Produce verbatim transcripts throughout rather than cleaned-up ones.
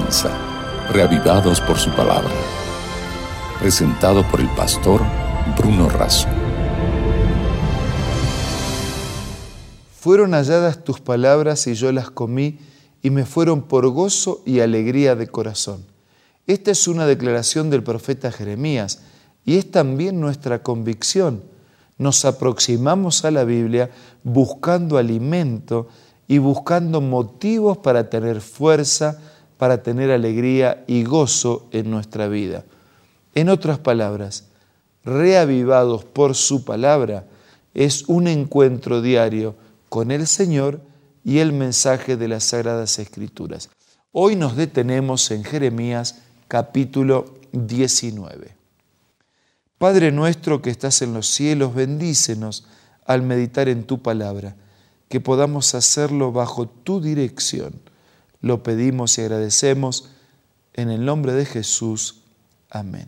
comienza, Reavivados por su palabra. Presentado por el pastor Bruno Razo. Fueron halladas tus palabras y yo las comí, y me fueron por gozo y alegría de corazón. Esta es una declaración del profeta Jeremías, y es también nuestra convicción. Nos aproximamos a la Biblia buscando alimento y buscando motivos para tener fuerza, para tener alegría y gozo en nuestra vida. En otras palabras, reavivados por su palabra, es un encuentro diario con el Señor y el mensaje de las Sagradas Escrituras. Hoy nos detenemos en Jeremías capítulo diecinueve. Padre nuestro que estás en los cielos, bendícenos al meditar en tu palabra, que podamos hacerlo bajo tu dirección. Lo pedimos y agradecemos en el nombre de Jesús. Amén.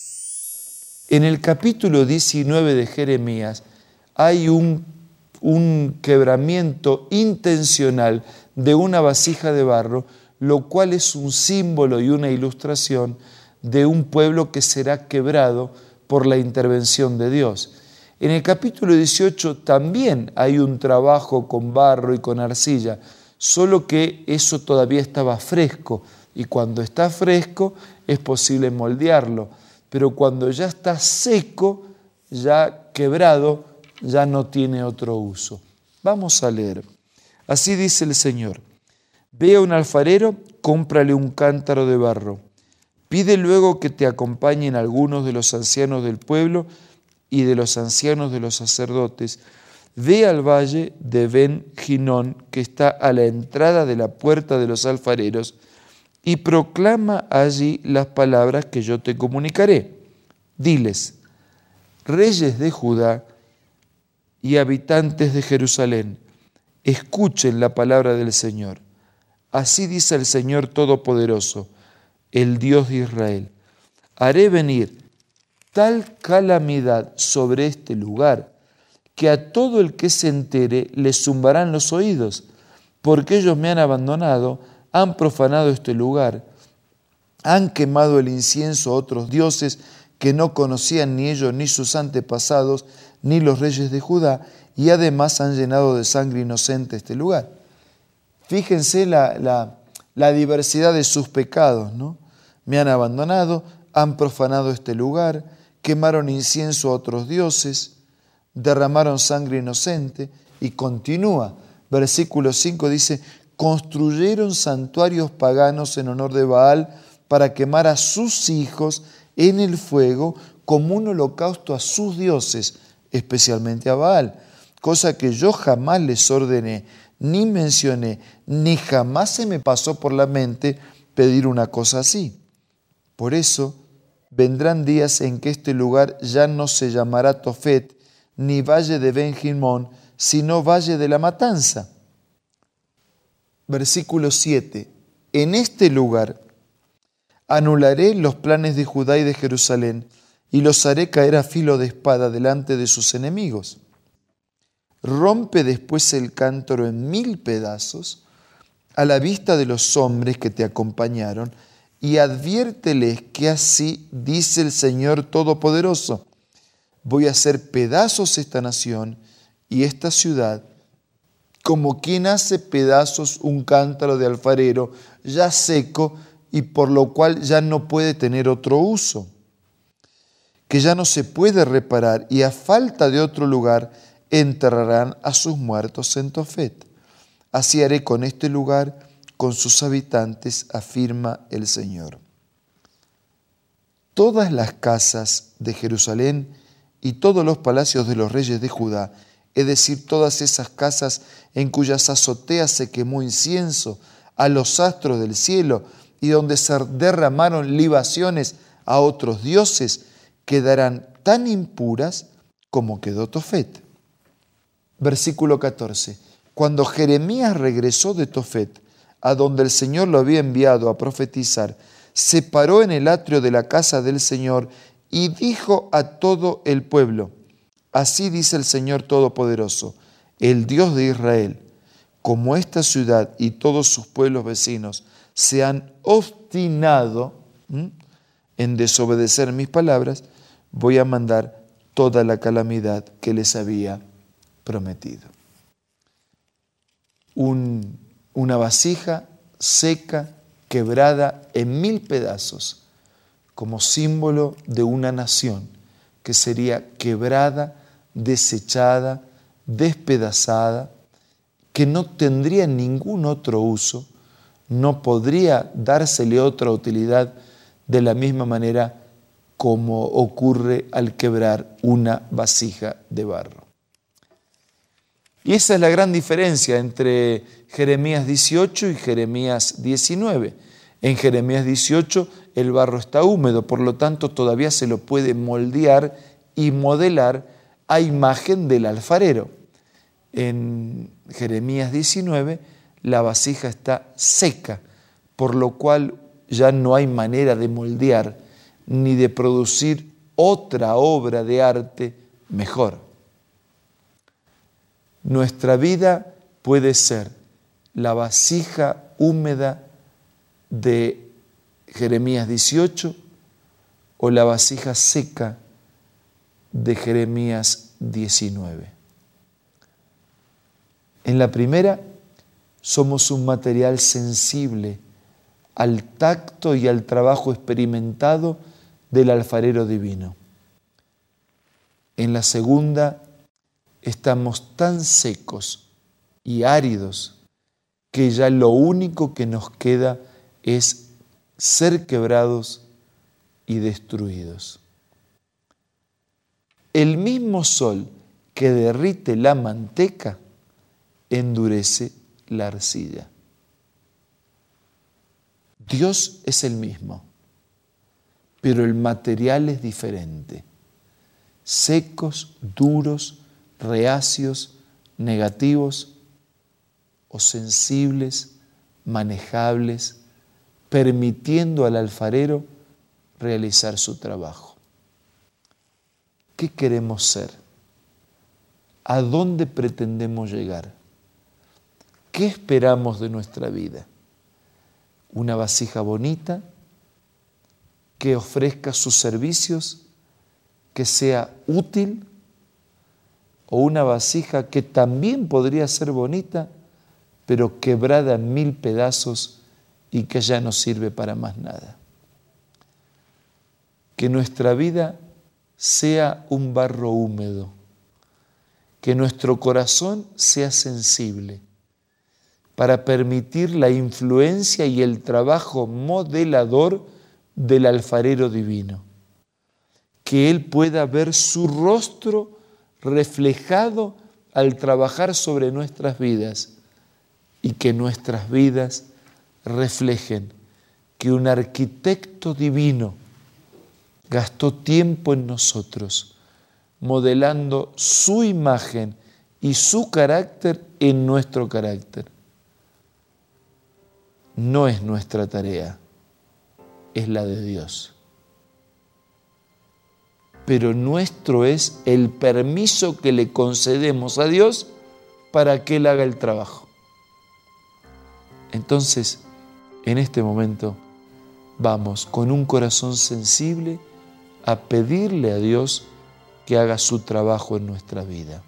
En el capítulo diecinueve de Jeremías hay un, un quebramiento intencional de una vasija de barro, lo cual es un símbolo y una ilustración de un pueblo que será quebrado por la intervención de Dios. En el capítulo dieciocho también hay un trabajo con barro y con arcilla, solo que eso todavía estaba fresco, y cuando está fresco es posible moldearlo, pero cuando ya está seco, ya quebrado, ya no tiene otro uso. Vamos a leer. Así dice el Señor: ve a un alfarero, cómprale un cántaro de barro. Pide luego que te acompañen algunos de los ancianos del pueblo y de los ancianos de los sacerdotes. Ve al valle de Ben-Hinón, que está a la entrada de la puerta de los alfareros, y proclama allí las palabras que yo te comunicaré. Diles: reyes de Judá y habitantes de Jerusalén, escuchen la palabra del Señor. Así dice el Señor Todopoderoso, el Dios de Israel: haré venir tal calamidad sobre este lugar que a todo el que se entere le zumbarán los oídos, porque ellos me han abandonado, han profanado este lugar, han quemado el incienso a otros dioses que no conocían ni ellos ni sus antepasados, ni los reyes de Judá, y además han llenado de sangre inocente este lugar. Fíjense la, la, la diversidad de sus pecados, ¿no? Me han abandonado, han profanado este lugar, quemaron incienso a otros dioses, derramaron sangre inocente, y continúa. Versículo cinco dice: construyeron santuarios paganos en honor de Baal para quemar a sus hijos en el fuego como un holocausto a sus dioses, especialmente a Baal, cosa que yo jamás les ordené, ni mencioné, ni jamás se me pasó por la mente pedir una cosa así. Por eso vendrán días en que este lugar ya no se llamará Tofet, ni Valle de Ben-Hinón, sino Valle de la Matanza. Versículo siete. En este lugar anularé los planes de Judá y de Jerusalén, y los haré caer a filo de espada delante de sus enemigos. Rompe después el cántaro en mil pedazos a la vista de los hombres que te acompañaron, y adviérteles que así dice el Señor Todopoderoso: voy a hacer pedazos esta nación y esta ciudad, como quien hace pedazos un cántaro de alfarero ya seco y por lo cual ya no puede tener otro uso, que ya no se puede reparar, y a falta de otro lugar enterrarán a sus muertos en Tofet. Así haré con este lugar, con sus habitantes, afirma el Señor. Todas las casas de Jerusalén y todos los palacios de los reyes de Judá, es decir, todas esas casas en cuyas azoteas se quemó incienso a los astros del cielo y donde se derramaron libaciones a otros dioses, quedarán tan impuras como quedó Tofet. Versículo catorce. Cuando Jeremías regresó de Tofet, a donde el Señor lo había enviado a profetizar, se paró en el atrio de la casa del Señor y dijo a todo el pueblo: así dice el Señor Todopoderoso, el Dios de Israel, como esta ciudad y todos sus pueblos vecinos se han obstinado ¿m? en desobedecer mis palabras, voy a mandar toda la calamidad que les había prometido. Un, una vasija seca, quebrada en mil pedazos, como símbolo de una nación que sería quebrada, desechada, despedazada, que no tendría ningún otro uso, no podría dársele otra utilidad de la misma manera como ocurre al quebrar una vasija de barro. Y esa es la gran diferencia entre Jeremías dieciocho y Jeremías diecinueve. En Jeremías dieciocho el barro está húmedo, por lo tanto todavía se lo puede moldear y modelar a imagen del alfarero. En Jeremías diecinueve la vasija está seca, por lo cual ya no hay manera de moldear ni de producir otra obra de arte mejor. Nuestra vida puede ser la vasija húmeda de Jeremías dieciocho o la vasija seca de Jeremías diecinueve. En la primera, somos un material sensible al tacto y al trabajo experimentado del alfarero divino. En la segunda, estamos tan secos y áridos que ya lo único que nos queda es ser quebrados y destruidos. El mismo sol que derrite la manteca endurece la arcilla. Dios es el mismo, pero el material es diferente. Secos, duros, reacios, negativos o sensibles, manejables, permitiendo al alfarero realizar su trabajo. ¿Qué queremos ser? ¿A dónde pretendemos llegar? ¿Qué esperamos de nuestra vida? ¿Una vasija bonita que ofrezca sus servicios, que sea útil? ¿O una vasija que también podría ser bonita, pero quebrada en mil pedazos y que ya no sirve para más nada? Que nuestra vida sea un barro húmedo, que nuestro corazón sea sensible para permitir la influencia y el trabajo modelador del alfarero divino, que Él pueda ver su rostro reflejado al trabajar sobre nuestras vidas y que nuestras vidas reflejen que un arquitecto divino gastó tiempo en nosotros, modelando su imagen y su carácter en nuestro carácter. No es nuestra tarea, es la de Dios. Pero nuestro es el permiso que le concedemos a Dios para que Él haga el trabajo. Entonces, en este momento, vamos con un corazón sensible a pedirle a Dios que haga su trabajo en nuestra vida.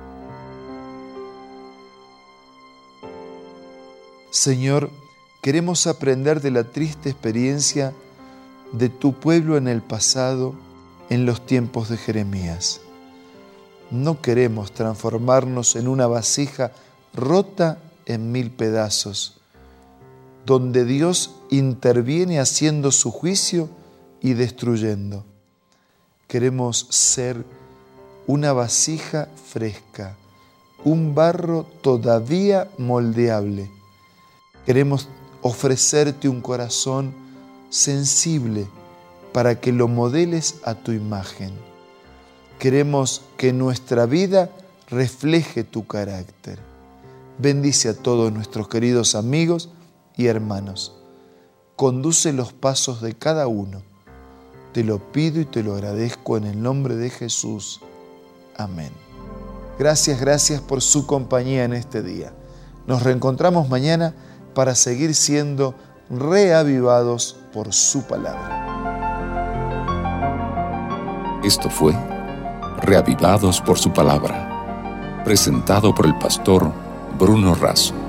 Señor, queremos aprender de la triste experiencia de tu pueblo en el pasado, en los tiempos de Jeremías. No queremos transformarnos en una vasija rota en mil pedazos, donde Dios interviene haciendo su juicio y destruyendo. Queremos ser una vasija fresca, un barro todavía moldeable. Queremos ofrecerte un corazón sensible para que lo modeles a tu imagen. Queremos que nuestra vida refleje tu carácter. Bendice a todos nuestros queridos amigos y hermanos. Conduce los pasos de cada uno. Te lo pido y te lo agradezco en el nombre de Jesús. Amén. Gracias, gracias por su compañía en este día. Nos reencontramos mañana para seguir siendo reavivados por su palabra. Esto fue Reavivados por su palabra, presentado por el pastor Bruno Razo.